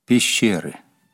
Пещеры.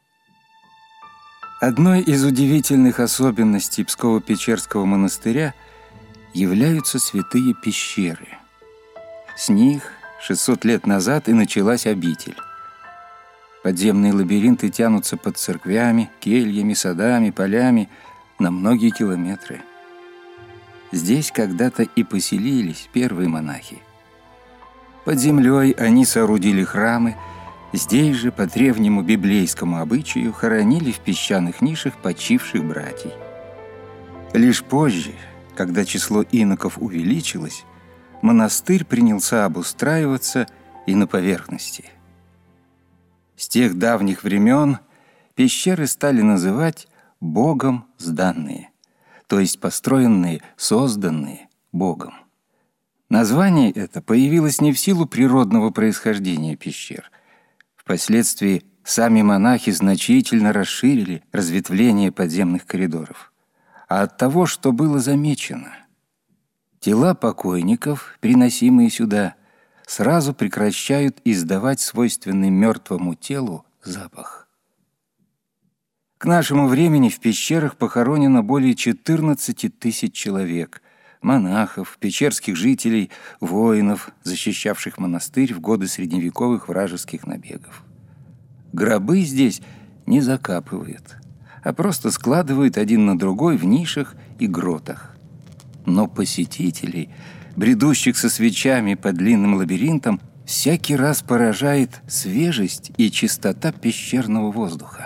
Одной из удивительных особенностей Псково-Печерского монастыря являются святые пещеры. С них 600 лет назад и началась обитель. Подземные лабиринты тянутся под церквями, кельями, садами, полями на многие километры. Здесь когда-то и поселились первые монахи. Под землей они соорудили храмы. Здесь же, по древнему библейскому обычаю, хоронили в песчаных нишах почивших братьев. Лишь позже, когда число иноков увеличилось, монастырь принялся обустраиваться и на поверхности. С тех давних времен пещеры стали называть Богом сданные, то есть построенные, созданные Богом. Название это появилось не в силу природного происхождения пещер. Впоследствии сами монахи значительно расширили разветвление подземных коридоров, а от того, что было замечено. Тела покойников, приносимые сюда, сразу прекращают издавать свойственный мертвому телу запах. К нашему времени в пещерах похоронено более 14 тысяч человек, монахов, печерских жителей, воинов, защищавших монастырь в годы средневековых вражеских набегов. Гробы здесь не закапывают, а просто складывают один на другой в нишах и гротах. Но посетителей, бредущих со свечами по длинным лабиринтам, всякий раз поражает свежесть и чистота пещерного воздуха.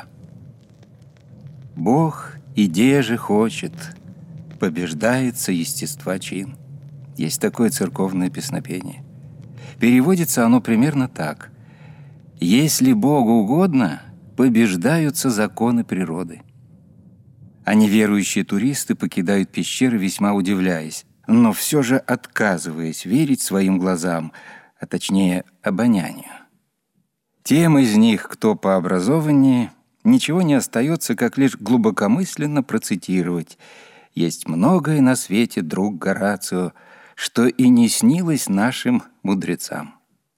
Бог идея же хочет, побеждается естества чин. Есть такое церковное песнопение. Переводится оно примерно так: «Если Богу угодно, побеждаются законы природы». А неверующие туристы покидают пещеры, весьма удивляясь, но все же отказываясь верить своим глазам, а точнее обонянию. Тем из них, кто пообразованнее, ничего не остается, как лишь глубокомысленно процитировать: «Есть многое на свете, друг Горацио, что и не снилось нашим мудрецам».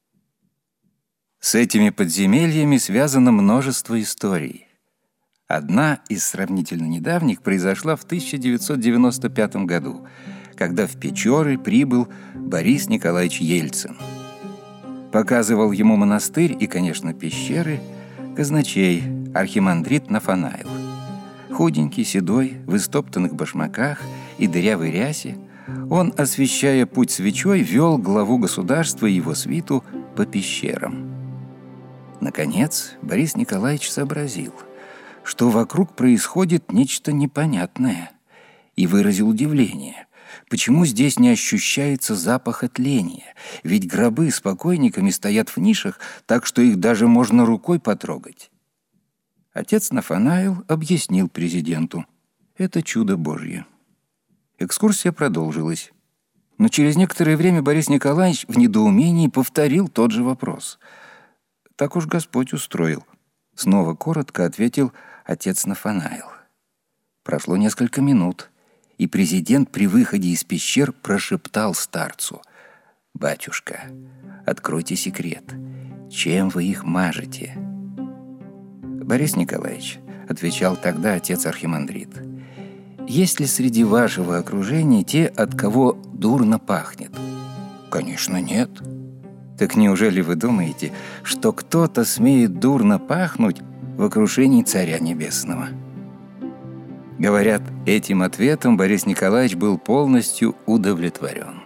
С этими подземельями связано множество историй. Одна из сравнительно недавних произошла в 1995 году, когда в Печоры прибыл Борис Николаевич Ельцин. Показывал ему монастырь и, конечно, пещеры казначей архимандрит Нафанаил. Худенький, седой, в истоптанных башмаках и дырявой рясе, он, освещая путь свечой, вел главу государства и его свиту по пещерам. Наконец, Борис Николаевич сообразил, что вокруг происходит нечто непонятное, и выразил удивление, почему здесь не ощущается запаха тления, ведь гробы с покойниками стоят в нишах, так что их даже можно рукой потрогать. Отец Нафанаил объяснил президенту: это чудо Божье. Экскурсия продолжилась. Но через некоторое время Борис Николаевич в недоумении повторил тот же вопрос. «Так уж Господь устроил», — снова коротко ответил отец Нафанаил. Прошло несколько минут, и президент при выходе из пещер прошептал старцу: «Батюшка, откройте секрет. Чем вы их мажете?» «Борис Николаевич», — отвечал тогда отец архимандрит, «есть ли среди вашего окружения те, от кого дурно пахнет?» «Конечно, нет». «Так неужели вы думаете, что кто-то смеет дурно пахнуть в окружении Царя Небесного?» Говорят, этим ответом Борис Николаевич был полностью удовлетворен.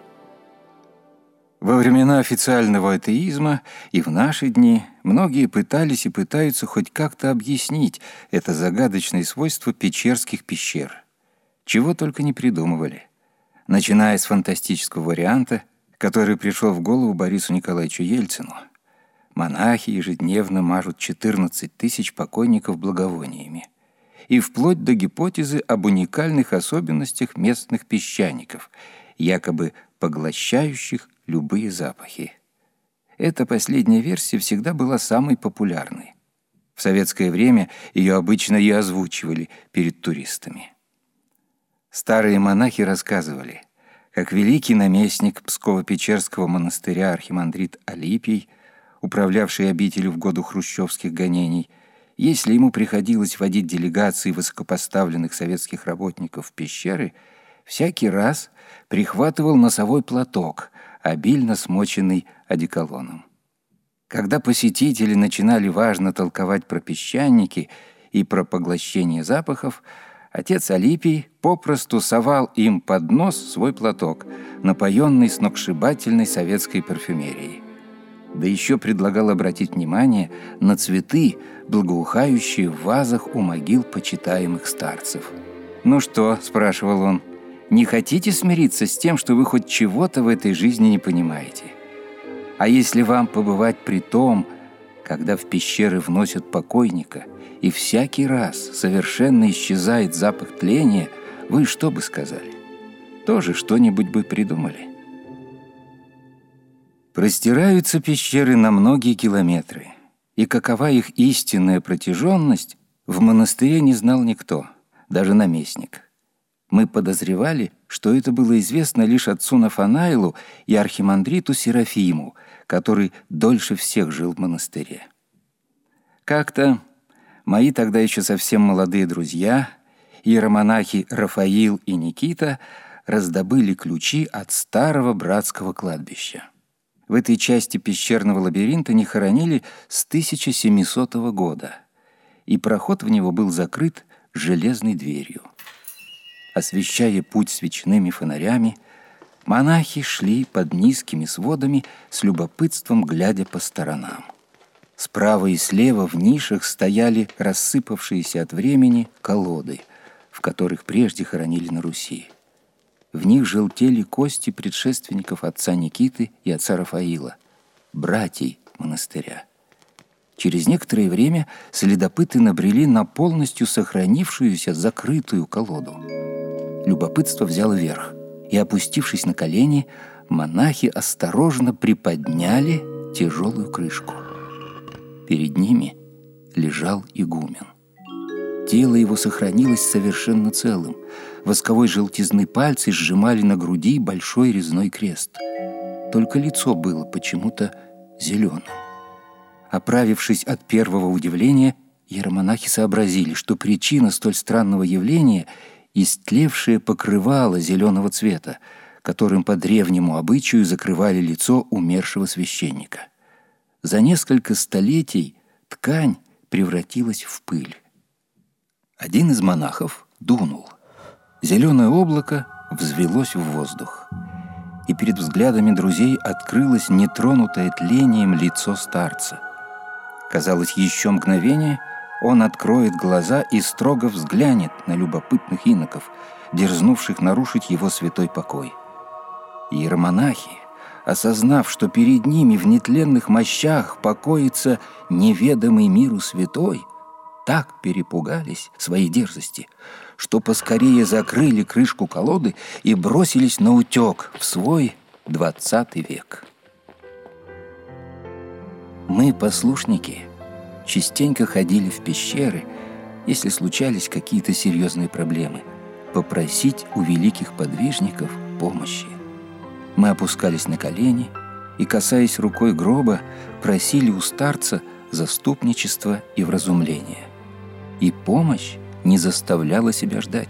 Во времена официального атеизма и в наши дни многие пытались и пытаются хоть как-то объяснить это загадочное свойство печерских пещер. Чего только не придумывали. Начиная с фантастического варианта, который пришел в голову Борису Николаевичу Ельцину. Монахи ежедневно мажут 14 тысяч покойников благовониями. И вплоть до гипотезы об уникальных особенностях местных песчаников, якобы поглощающих любые запахи. Эта последняя версия всегда была самой популярной. В советское время ее обычно и озвучивали перед туристами. Старые монахи рассказывали, как великий наместник Псково-Печерского монастыря архимандрит Алипий управлявший обителью в годы хрущевских гонений, если ему приходилось водить делегации высокопоставленных советских работников в пещеры, всякий раз прихватывал носовой платок, обильно смоченный одеколоном. Когда посетители начинали важно толковать про песчаники и про поглощение запахов, отец Алипий попросту совал им под нос свой платок, напоенный сногсшибательной советской парфюмерией. Да еще предлагал обратить внимание на цветы, благоухающие в вазах у могил почитаемых старцев. «Ну что?» – спрашивал он. «Не хотите смириться с тем, что вы хоть чего-то в этой жизни не понимаете? А если вам побывать при том, когда в пещеры вносят покойника, и всякий раз совершенно исчезает запах тления, вы что бы сказали? Тоже что-нибудь бы придумали?» Простираются пещеры на многие километры, и какова их истинная протяженность, в монастыре не знал никто, даже наместник. Мы подозревали, что это было известно лишь отцу Нафанаилу и архимандриту Серафиму, который дольше всех жил в монастыре. Как-то мои тогда еще совсем молодые друзья, иеромонахи Рафаил и Никита, раздобыли ключи от старого братского кладбища. В этой части пещерного лабиринта не хоронили с 1700 года, и проход в него был закрыт железной дверью. Освещая путь свечными фонарями, монахи шли под низкими сводами, с любопытством глядя по сторонам. Справа и слева в нишах стояли рассыпавшиеся от времени колоды, в которых прежде хоронили на Руси. В них желтели кости предшественников отца Никиты и отца Рафаила, братьей монастыря. Через некоторое время следопыты набрели на полностью сохранившуюся закрытую колоду. Любопытство взяло верх, и, опустившись на колени, монахи осторожно приподняли тяжелую крышку. Перед ними лежал игумен. Тело его сохранилось совершенно целым. Восковой желтизны пальцы сжимали на груди большой резной крест. Только лицо было почему-то зеленым. Оправившись от первого удивления, иеромонахи сообразили, что причина столь странного явления – истлевшее покрывало зеленого цвета, которым по древнему обычаю закрывали лицо умершего священника. За несколько столетий ткань превратилась в пыль. Один из монахов дунул. Зеленое облако взвелось в воздух, и перед взглядами друзей открылось нетронутое тлением лицо старца. Казалось, еще мгновение он откроет глаза и строго взглянет на любопытных иноков, дерзнувших нарушить его святой покой. Иеромонахи, осознав, что перед ними в нетленных мощах покоится неведомый миру святой, так перепугались своей дерзости, что поскорее закрыли крышку колоды и бросились наутек в свой 20 век. Мы, послушники, частенько ходили в пещеры, если случались какие-то серьезные проблемы, попросить у великих подвижников помощи. Мы опускались на колени и, касаясь рукой гроба, просили у старца заступничества и вразумления. И помощь не заставляла себя ждать.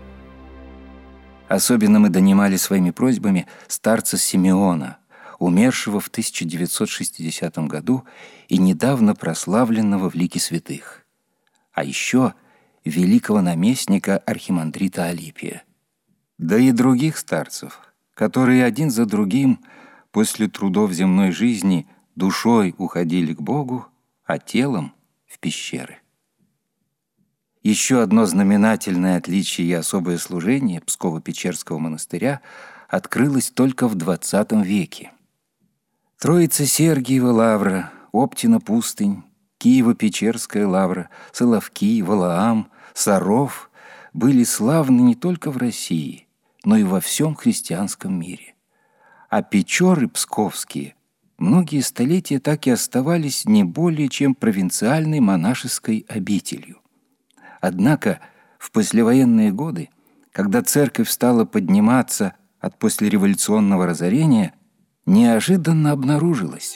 Особенно мы донимали своими просьбами старца Симеона, умершего в 1960 году и недавно прославленного в лике святых. А еще великого наместника архимандрита Алипия. Да и других старцев, которые один за другим после трудов земной жизни душой уходили к Богу, а телом в пещеры. Еще одно знаменательное отличие и особое служение Псково-Печерского монастыря открылось только в XX веке. Троица-Сергиева лавра, Оптина-Пустынь, Киево-Печерская лавра, Соловки, Валаам, Саров были славны не только в России, но и во всем христианском мире. А Печоры псковские многие столетия так и оставались не более чем провинциальной монашеской обителью. Однако в послевоенные годы, когда церковь стала подниматься от послереволюционного разорения, неожиданно обнаружилось,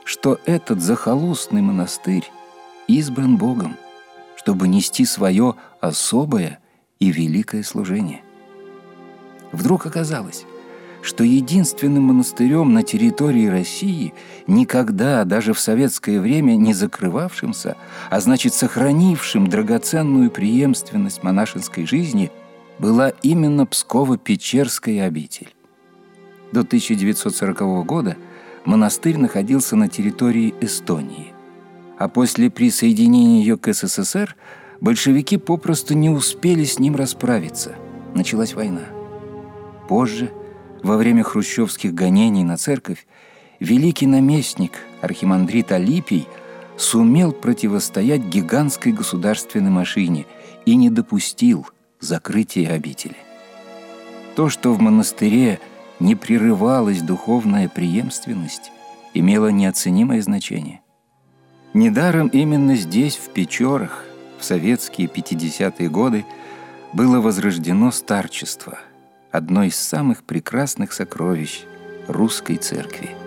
что этот захолустный монастырь избран Богом, чтобы нести свое особое и великое служение. Вдруг оказалось, что единственным монастырем на территории России, никогда, даже в советское время, не закрывавшимся, а значит, сохранившим драгоценную преемственность монашеской жизни, была именно Псково-Печерская обитель. До 1940 года монастырь находился на территории Эстонии, а после присоединения ее к СССР большевики попросту не успели с ним расправиться. Началась война. Позже, во время хрущевских гонений на церковь, великий наместник, архимандрит Алипий, сумел противостоять гигантской государственной машине и не допустил закрытия обители. То, что в монастыре не прерывалась духовная преемственность, имело неоценимое значение. Недаром именно здесь, в Печорах, в советские 50-е годы, было возрождено старчество, одно из самых прекрасных сокровищ русской церкви.